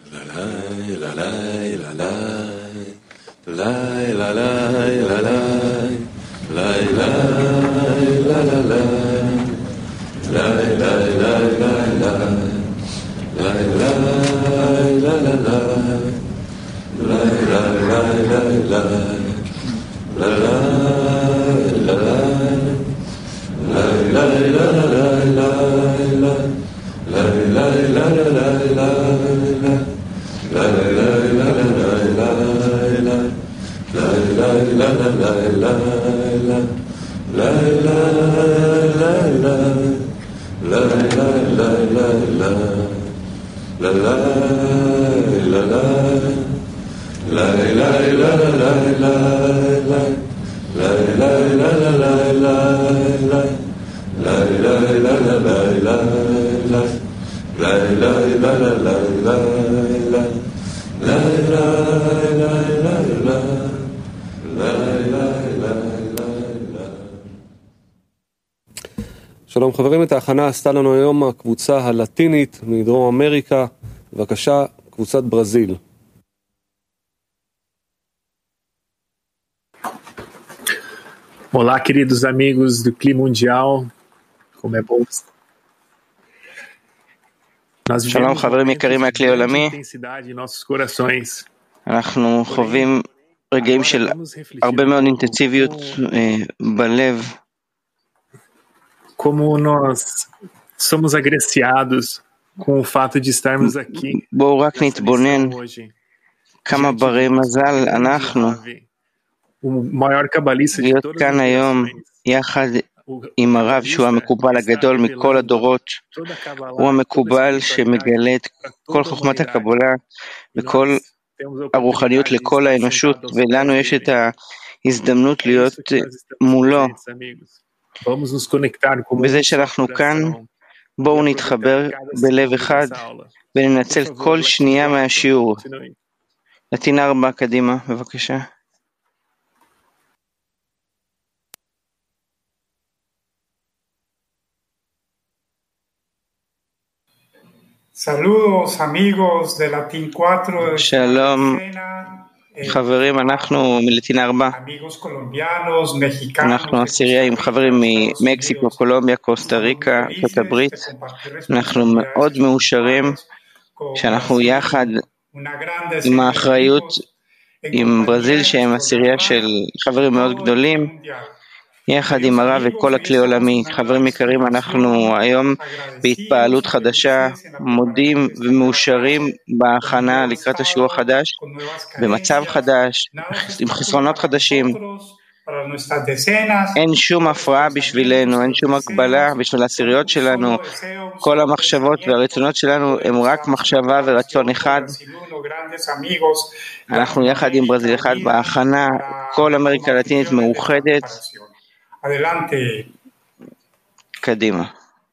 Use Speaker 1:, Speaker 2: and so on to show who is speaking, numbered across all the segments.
Speaker 1: שלום חברים, את ההכנה עשתה לנו היום הקבוצה הלטינית מדרום אמריקה. בבקשה, קבוצת ברזיל.
Speaker 2: Olá, queridos amigos do Clima Mundial. Como é bom.
Speaker 3: שלום חברים יקרים מהכלי העולמי. אנחנו חווים רגעים של הרבה מאוד אינטנסיביות בלב.
Speaker 2: Como nós somos agraciados com o fato de estarmos aqui.
Speaker 3: בואו רק נתבונן כמה ברי מזל אנחנו להיות כאן היום יחד עם הרב שהוא המקובל הגדול מכל הדורות. הוא המקובל שמגלה את כל חוכמת הקבלה וכל הרוחניות לכל האנושות, ולנו יש את ההזדמנות להיות מולו. בזה שאנחנו כאן, בואו נתחבר בלב אחד וננצל כל שנייה מהשיעור. לטינה 4, קדימה, בבקשה.
Speaker 4: Saludos amigos de Latin 4.
Speaker 3: שלום חברים, אנחנו מלטינה 4. אנחנו עשירייה עם חברים ממקסיקו, קולומביה, קוסטה ריקה, ארצות הברית. אנחנו מאוד מאושרים שאנחנו יחד עם האחריות עם ברזיל, שהם עשירייה של חברים מאוד גדולים, יחד עם הרב וכל הכלי עולמי. חברים יקרים, אנחנו היום בהתפעלות חדשה, מודים ומאושרים בהכנה לקראת השיעור החדש, במצב חדש, עם חסרונות חדשים. אין שום הפרעה בשבילנו, אין שום הגבלה בשביל העשיריות שלנו. כל המחשבות והרצונות שלנו הם רק מחשבה ורצון אחד. אנחנו יחד עם ברזיל אחד בהכנה, כל אמריקה הלטינית מאוחדת. קדימה.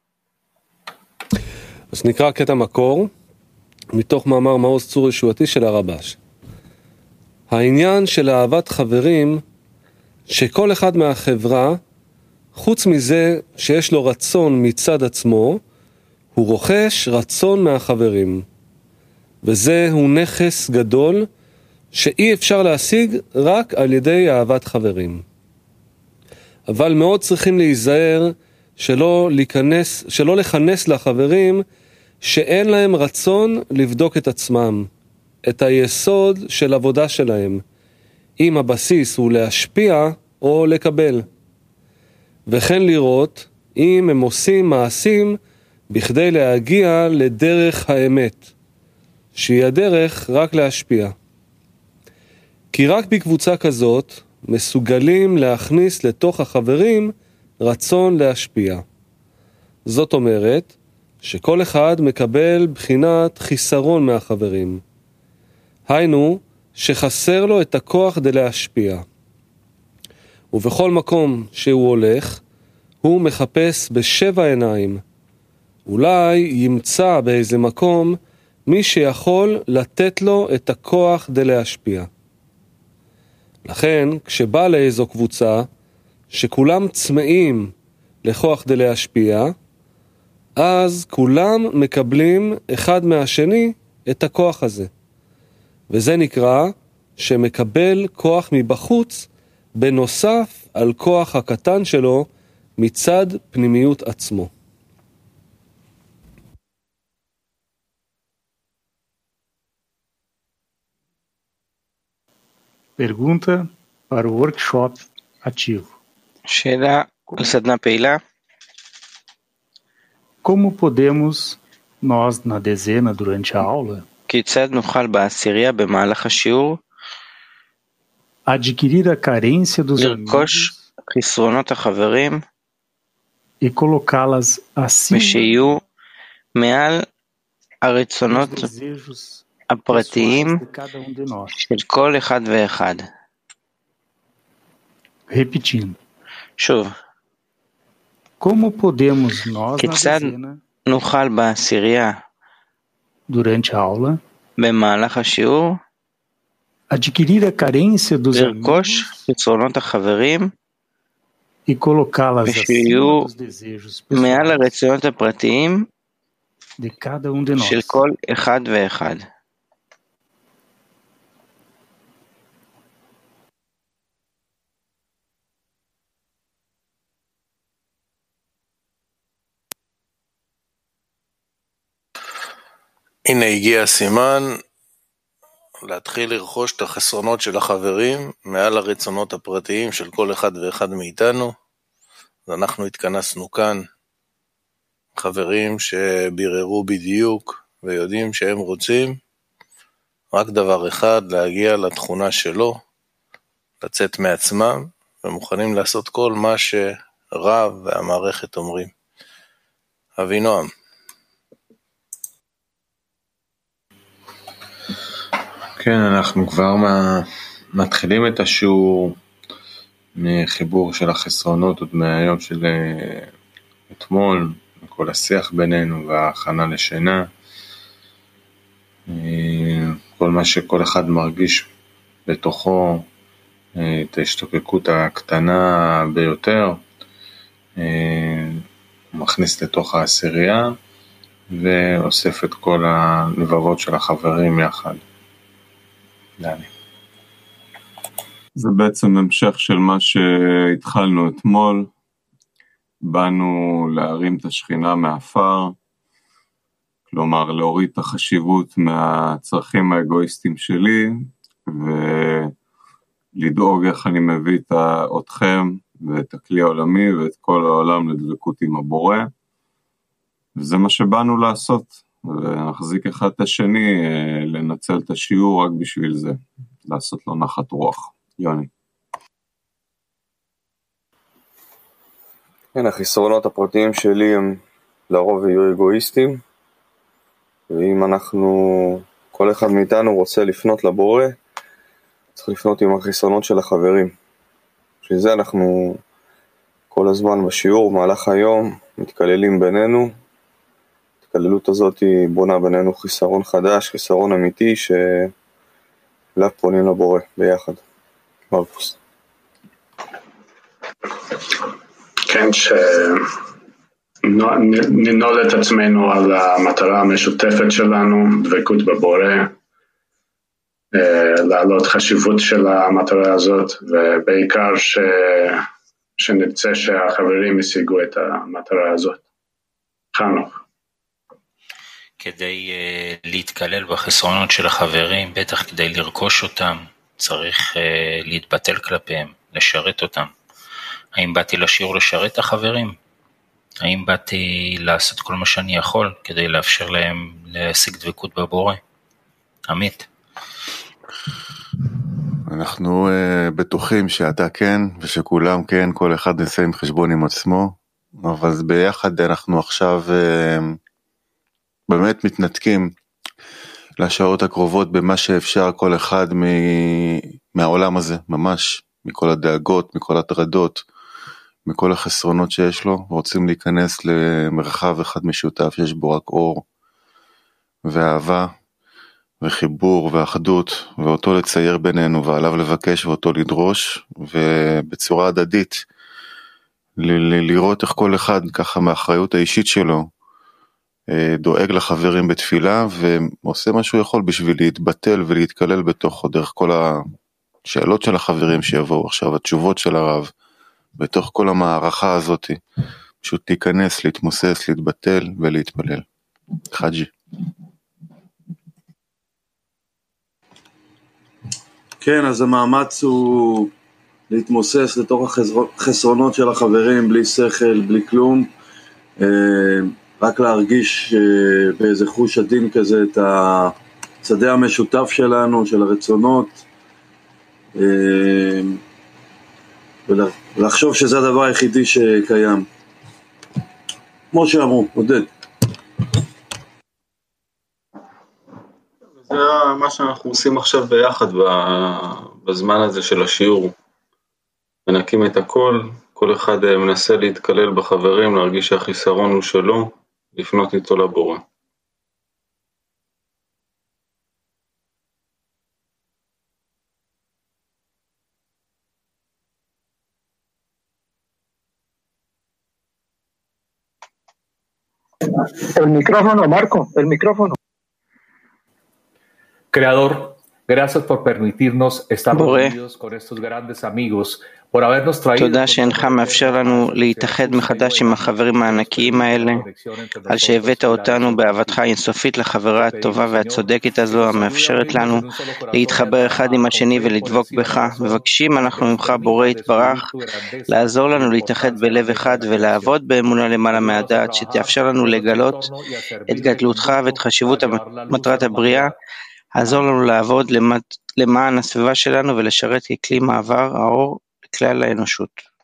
Speaker 1: אז נקרא קטע מקור מתוך מאמר מעוז צור ישועתי של הרבש. העניין של אהבת חברים, שכל אחד מהחברה, חוץ מזה שיש לו רצון מצד עצמו, הוא רוכש רצון מהחברים. וזהו נכס גדול שאי אפשר להשיג רק על ידי אהבת חברים. אבל מאוד צריכים להיזהר שלא לכנס לחברים שאין להם רצון לבדוק את עצמם, את היסוד של עבודה שלהם, אם הבסיס הוא להשפיע או לקבל. וכן לראות אם הם עושים מעשים בכדי להגיע לדרך האמת, שהיא הדרך רק להשפיע. כי רק בקבוצה כזאת מסוגלים להכניס לתוך החברים רצון להשפיע. זאת אומרת שכל אחד מקבל בחינת חיסרון מהחברים. היינו שחסר לו את הכוח כדי להשפיע. ובכל מקום שהוא הולך, הוא מחפש בשבע עיניים. אולי ימצא באיזה מקום מי שיכול לתת לו את הכוח כדי להשפיע. לכן, כשבא לאיזו קבוצה שכולם צמאים לכוח כדי להשפיע, אז כולם מקבלים אחד מהשני את הכוח הזה. וזה נקרא שמקבל כוח מבחוץ בנוסף על כוח הקטן שלו מצד פנימיות עצמו.
Speaker 5: Pergunta para o workshop ativo.
Speaker 3: שאלה על סדנה פעילה.
Speaker 5: Como podemos, nós na dezena durante a aula,
Speaker 3: כיצד נוכל בעשירייה במהלך השיעור
Speaker 5: adquirir a carência dos
Speaker 3: לרכוש
Speaker 5: amigos
Speaker 3: חסרונות החברים
Speaker 5: e colocá-las acima
Speaker 3: ושיהיו מעל
Speaker 5: dos
Speaker 3: הרצונות
Speaker 5: desejos
Speaker 3: הפרטיים
Speaker 5: pessoais de cada de nós?
Speaker 3: של כל אחד ואחד.
Speaker 5: Repetindo.
Speaker 3: שוב,
Speaker 5: Como podemos nós na
Speaker 3: כיצד
Speaker 5: dezena
Speaker 3: נוכל בעשירייה
Speaker 5: durante a aula
Speaker 3: במהלך השיעור
Speaker 5: adquirir a carência dos
Speaker 3: לרכוש
Speaker 5: amigos
Speaker 3: חסרונות החברים
Speaker 5: e colocá-las
Speaker 3: ושיהיו
Speaker 5: acima dos desejos
Speaker 3: מעל
Speaker 5: pessoais
Speaker 3: הרצונות הפרטיים
Speaker 5: de cada de
Speaker 3: של
Speaker 5: nós?
Speaker 3: כל אחד ואחד.
Speaker 6: הנה הגיע הסימן להתחיל לרכוש את החסרונות של החברים מעל הרצונות הפרטיים של כל אחד ואחד מאיתנו. אז אנחנו התכנסנו כאן, חברים שביררו בדיוק ויודעים שהם רוצים רק דבר אחד, להגיע לתכונה שלו, לצאת מעצמם, ומוכנים לעשות כל מה שרב והמערכת אומרים. אבינועם.
Speaker 7: כן, אנחנו כבר מתחילים את השיעור מחיבור של החסרונות עוד מהיום של אתמול, כל השיח בינינו וההכנה לשינה, כל מה שכל אחד מרגיש בתוכו, את ההשתוקקות הקטנה ביותר, הוא מכניס לתוך העשירייה ואוסף את כל הלבבות של החברים יחד. דני.
Speaker 8: זה בעצם המשך של מה שהתחלנו אתמול, באנו להרים את השכינה מהאפר, כלומר להוריד את החשיבות מהצרכים האגואיסטיים שלי, ולדאוג איך אני מביא אתכם ואת הכלי העולמי ואת כל העולם לדבקות עם הבורא, וזה מה שבאנו לעשות, ונחזיק אחד את השני, לנצל את השיעור רק בשביל זה, לעשות לו נחת רוח. יוני.
Speaker 9: כן, החסרונות הפרטיים שלי הם לרוב יהיו אגואיסטים, ואם כל אחד מאיתנו רוצה לפנות לבורא, צריך לפנות עם החסרונות של החברים. בשביל זה אנחנו כל הזמן בשיעור, במהלך היום, מתקללים בינינו. ההתקללות הזאת היא בונה בינינו חיסרון חדש, חיסרון אמיתי, שלאו פונים לבורא ביחד. מרקוס.
Speaker 10: כן, שננעול את עצמנו על המטרה המשותפת שלנו, דבקות בבורא, להעלות חשיבות של המטרה הזאת, ובעיקר שנרצה שהחברים ישיגו את המטרה הזאת. חנוך.
Speaker 11: כדי להתקלל בחסרונות של החברים, בטח כדי לרכוש אותם, צריך להתבטל כלפיהם, לשרת אותם. האם באתי לשיעור לשרת את החברים? האם באתי לעשות כל מה שאני יכול כדי לאפשר להם להשיג דבקות בבורא? עמית.
Speaker 7: אנחנו בטוחים שאתה כן ושכולם כן, כל אחד נסה עם חשבון עם עצמו, אבל ביחד אנחנו עכשיו באמת מתנתקים לשעות הקרובות במה שאפשר כל אחד מהעולם הזה, ממש, מכל הדאגות, מכל הטרדות, מכל החסרונות שיש לו, רוצים להיכנס למרחב אחד משותף, שיש בו רק אור ואהבה וחיבור ואחדות, ואותו לצייר בינינו ועליו לבקש ואותו לדרוש, ובצורה הדדית לראות איך כל אחד ככה מהאחריות האישית שלו דואג לחברים בתפילה ועושה מה שהוא יכול בשביל להתבטל ולהתקלל בתוך דרך כל השאלות של החברים שיבואו עכשיו, התשובות של הרב, בתוך כל המערכה הזאת, פשוט להיכנס, להתמוסס, להתבטל ולהתפלל. חג'י.
Speaker 12: כן, אז המאמץ הוא להתמוסס לתוך החסרונות של החברים, בלי שכל, בלי כלום, רק להרגיש באיזה חוש עדין כזה את השדה המשותף שלנו, של הרצונות, ולחשוב שזה הדבר היחידי שקיים. כמו שאמרו, עודד.
Speaker 8: זה מה שאנחנו עושים עכשיו ביחד בזמן הזה של השיעור. מנקים את הכל, כל אחד מנסה להתקלל בחברים, להרגיש שהחיסרון הוא שלו, לפנות איתו לבורא.
Speaker 13: El micrófono, Marco, el micrófono.
Speaker 14: Creador, gracias por permitirnos estar reunidos con estos grandes amigos, por habernos traído.
Speaker 3: תודה שאינך מאפשר לנו להתאחד מחדש עם החברים הענקיים האלה, על שהבאת אותנו באהבתך אינסופית לחברה הטובה והצודקת הזו, המאפשרת לנו להתחבר אחד עם השני ולדבוק בך. מבקשים אנחנו ממך בורא יתברך, לעזור לנו להתאחד בלב אחד ולעבוד באמונה למעלה מהדעת, שתאפשר לנו לגלות את גדלותך ואת חשיבות מטרת הבריאה. עזור לנו לעבוד למען הסביבה שלנו ולשרת ככלי מעבר האור לכלל האנושות.